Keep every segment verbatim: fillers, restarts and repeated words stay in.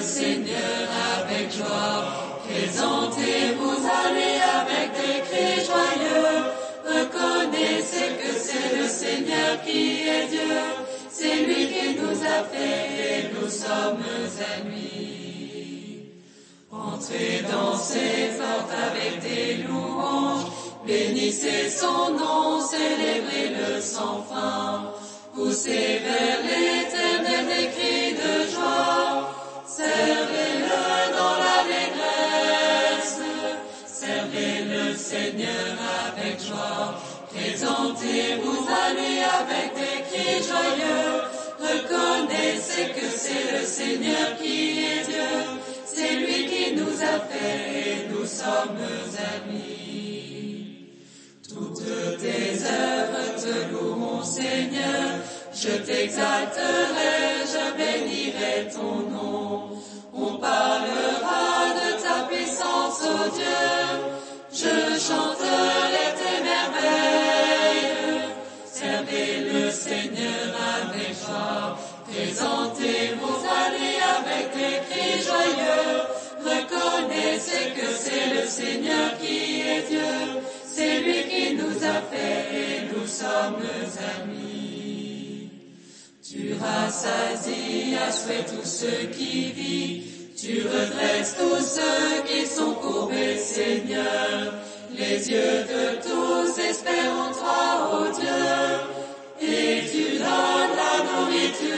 le Seigneur avec joie. Présentez-vous à lui avec des cris joyeux. Reconnaissez que c'est le Seigneur qui est Dieu. C'est lui qui nous a fait et nous sommes à lui. Entrez dans ses portes avec des louanges. Bénissez son nom, célébrez-le sans fin. Poussez vers l'Éternel des cris de joie. Servez-le dans l'allégresse. Servez le Seigneur avec joie. Présentez-vous à lui avec des cris joyeux. Reconnaissez que c'est le Seigneur qui est Dieu. C'est lui qui nous a fait et nous sommes à lui. Toutes tes œuvres te loueront, Seigneur. Je t'exalterai, je bénirai ton nom. On parlera de ta puissance, ô Dieu. Je chanterai tes merveilles. Servez le Seigneur avec joie. Présentez-vous à lui avec des cris joyeux. Reconnaissez que c'est le Seigneur qui est Dieu. C'est lui qui nous a fait et nous sommes amis. Tu rassasies à souhait tous ceux qui vivent. Tu redresses tous ceux qui sont courbés, Seigneur. Les yeux de tous espèrent en toi, ô Dieu. Et tu donnes la nourriture.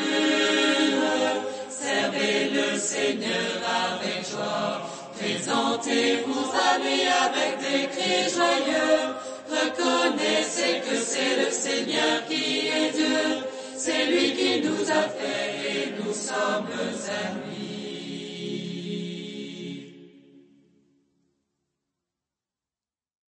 Servez le Seigneur avec joie. Présentez-vous à lui avec des cris joyeux. Reconnaissez que c'est le Seigneur qui est Dieu. C'est lui qui nous a fait et nous sommes à lui.